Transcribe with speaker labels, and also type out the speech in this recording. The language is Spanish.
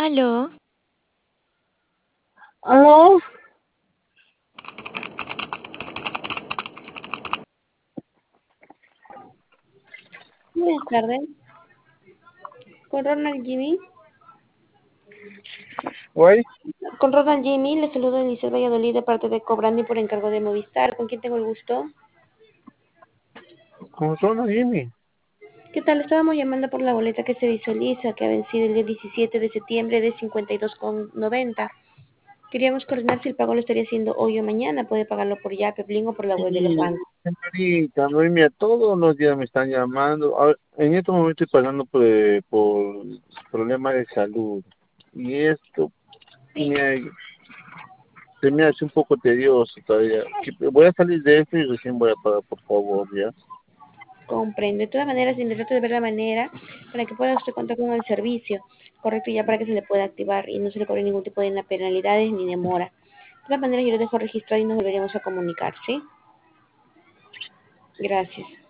Speaker 1: Aló,
Speaker 2: ¿Aló?
Speaker 3: Buenas tardes, con Ronald Jimmy.
Speaker 2: Güey,
Speaker 3: Con Ronald Jimmy, le saludo en Liceo Valladolid de parte de Cobrandi por encargo de Movistar. ¿Con quién tengo el gusto?
Speaker 2: ¿cómo son, Jimmy?
Speaker 3: ¿Qué tal? Estábamos llamando por la boleta que se visualiza, que ha vencido el día 17 de septiembre de 52,90. Queríamos coordinar si el pago lo estaría haciendo hoy o mañana. Puede pagarlo por Yape, Bling o por la web de los
Speaker 2: Sí,
Speaker 3: bancos.
Speaker 2: señorita, no, mira, todos los días me están llamando. A ver, en este momento estoy pagando por problemas de salud. Y esto me, se me hace un poco tedioso todavía. Voy a salir de esto y recién voy a pagar, por favor, ¿ya?
Speaker 3: Comprendo. De todas maneras, intentar de ver la manera para que pueda usted contar con el servicio, correcto, ya para que se le pueda activar y no se le cobre ningún tipo de penalidades ni demora. De todas maneras, yo lo dejo registrado y nos volveremos a comunicar, ¿sí? Gracias.